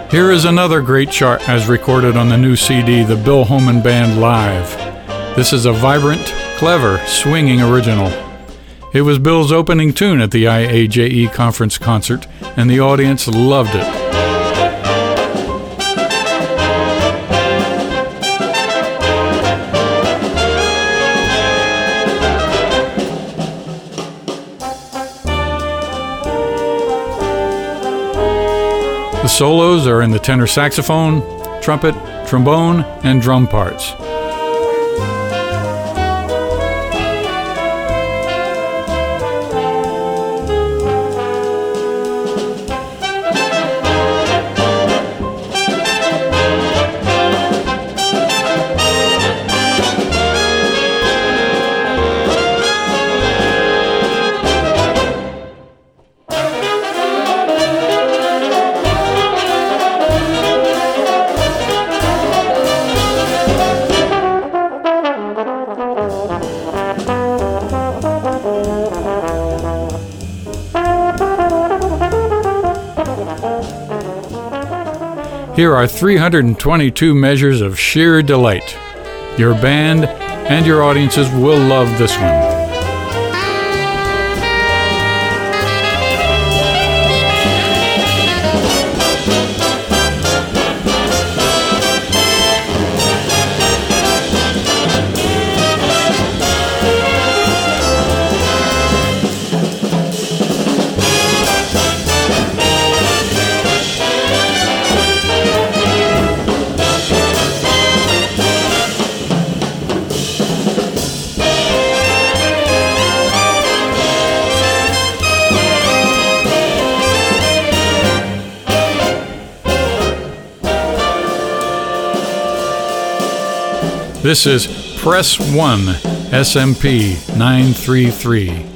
Here is another great chart as recorded on the new CD, the Bill Holman Band Live. This is a vibrant, clever, swinging original. It was Bill's opening tune at the IAJE conference concert, and the audience loved it. The solos are in the tenor saxophone, trumpet, trombone, and drum parts. Here are 322 measures of sheer delight. Your band and your audiences will love this one. This is Press 1 SMP 933.